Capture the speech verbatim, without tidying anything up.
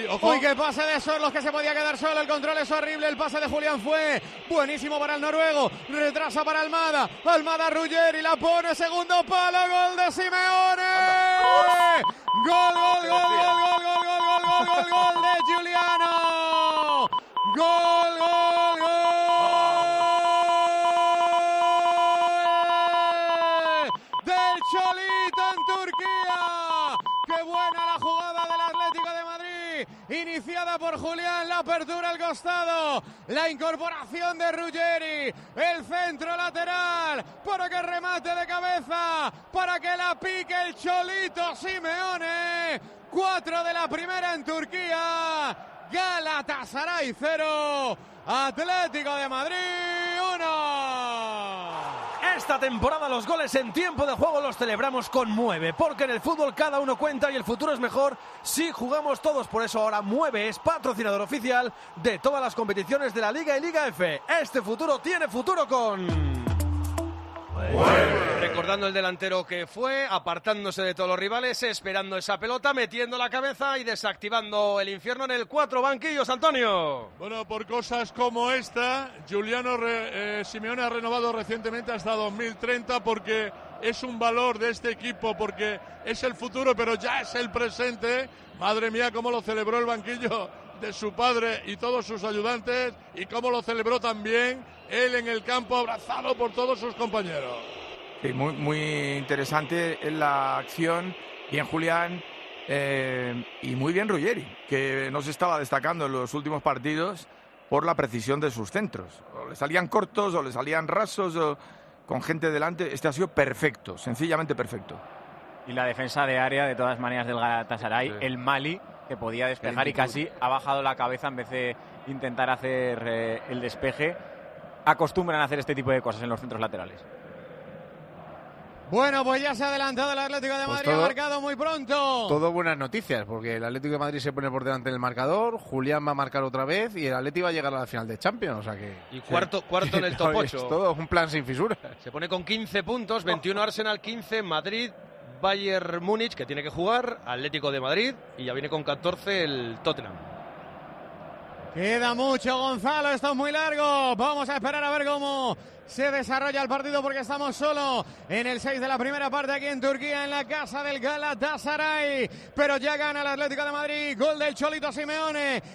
ojo. Uy, qué pase de Sorlos, que se podía quedar solo. El control es horrible. El pase de Julián fue buenísimo para el noruego. Retrasa para Almada. Almada Ruggeri la pone. Segundo palo. Gol de Simeone. Gol, gol, gol, gol, gol, gol, gol, gol, gol, gol, gol de Giuliano. Gol, gol, gol. Del Cholito en Turquía. Qué buena la jugada del Atlético de Madrid, iniciada por Julián, la apertura al costado, la incorporación de Ruggeri, el centro lateral, para que remate de cabeza, para que la pique el Cholito Simeone. Cuatro de la primera en Turquía, Galatasaray cero, Atlético de Madrid uno. Esta temporada los goles en tiempo de juego los celebramos con Mueve, porque en el fútbol cada uno cuenta y el futuro es mejor si jugamos todos. Por eso ahora Mueve es patrocinador oficial de todas las competiciones de la Liga y Liga F. Este futuro tiene futuro con... Mueve. Recordando el delantero que fue, apartándose de todos los rivales, esperando esa pelota, metiendo la cabeza y desactivando el infierno en el cuatro banquillos, Antonio. Bueno, por cosas como esta, Giuliano re, eh, Simeone ha renovado recientemente hasta dos mil treinta porque es un valor de este equipo, porque es el futuro, pero ya es el presente. Madre mía, cómo lo celebró el banquillo de su padre y todos sus ayudantes, y cómo lo celebró también él en el campo, abrazado por todos sus compañeros. Sí, muy, muy interesante en la acción, bien Julián eh, y muy bien Ruggeri, que no se estaba destacando en los últimos partidos por la precisión de sus centros. O le salían cortos o le salían rasos o con gente delante. Este ha sido perfecto, sencillamente perfecto. Y la defensa de área, de todas maneras, del Galatasaray, Sí. el Mali, que podía despejar y casi ha bajado la cabeza en vez de intentar hacer eh, el despeje. Acostumbran a hacer este tipo de cosas en los centros laterales. Bueno, pues ya se ha adelantado el Atlético de Pues Madrid, todo- ha marcado muy pronto. Todo buenas noticias, porque el Atlético de Madrid se pone por delante en el marcador, Julián va a marcar otra vez y el Atlético va a llegar a la final de Champions, o sea que... Y cuarto, cuarto en el top Es ocho. todo un plan sin fisuras. Se pone con quince puntos, veintiuno Arsenal, quince Madrid, Bayern Múnich, que tiene que jugar, Atlético de Madrid, y ya viene con catorce el Tottenham. Queda mucho, Gonzalo, esto es muy largo. Vamos a esperar a ver cómo se desarrolla el partido, porque estamos solo en el seis de la primera parte aquí en Turquía, en la casa del Galatasaray. Pero ya gana el Atlético de Madrid, gol del Cholito Simeone.